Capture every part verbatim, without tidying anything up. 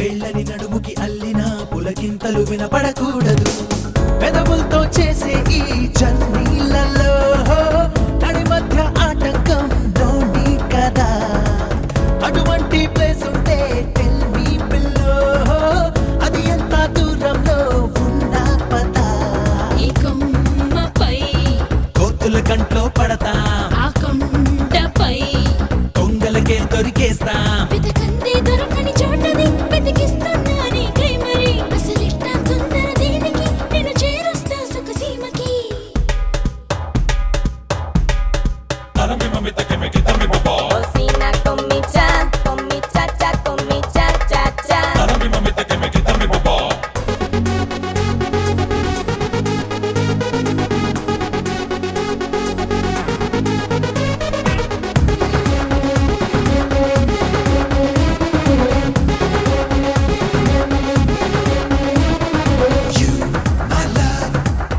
వేళ్ళని నడుముకి అల్లిన పులకింతలు వినపడకూడదు పెదవులతో చేసే ఈ జర్నీలలో నడి మధ్య ఆటంకం నోని కదా అటువంటి ప్లేస్ ఉంటే టెల్ మీ పిల్లో అది ఎంత దూరంలో ఉన్నా పదా ఈ కొమ్మపై కోతుల కంట్లో పడతా ఆ కొండపై కొంగలకే దొరికేస్తా వెతకందే దొరకని చోటది వెతికిస్తున్నా నీకై మరి అసలిట్లా తొందర దేనికి నేను చేరుస్తా సుఖసీమకి Cocina con mi cha, con mi cha cha, con mi cha cha cha. You, my love.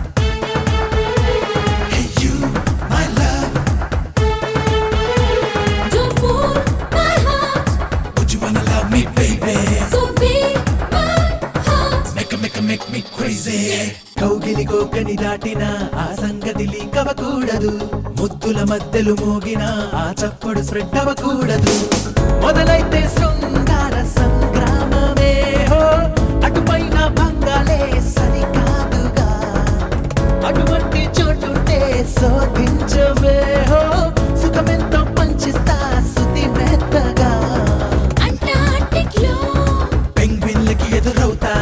Hey, you, my love. Don't fool my heart, Would you wanna love me, baby? so be my heart. Make a, make a, make me crazy. కౌగిలి కోకని దాటిన ఆ సంగతి leak అవ్వకూడదు ముద్దుల మధ్యలు మోగిన ఆ చప్పుడు spread అవ్వకూడదు మొదలైతే శృంగార సంగ్రామమే హో అటుపైన భంగాలే సరికాదుగా అటువంటి చోటుంటే శోధించవే హో సుఖమెంతో పంచిస్తా శుతి మెత్తగా అంటార్టిక్ లో పెంగ్విన్లకి ఎదురవుతా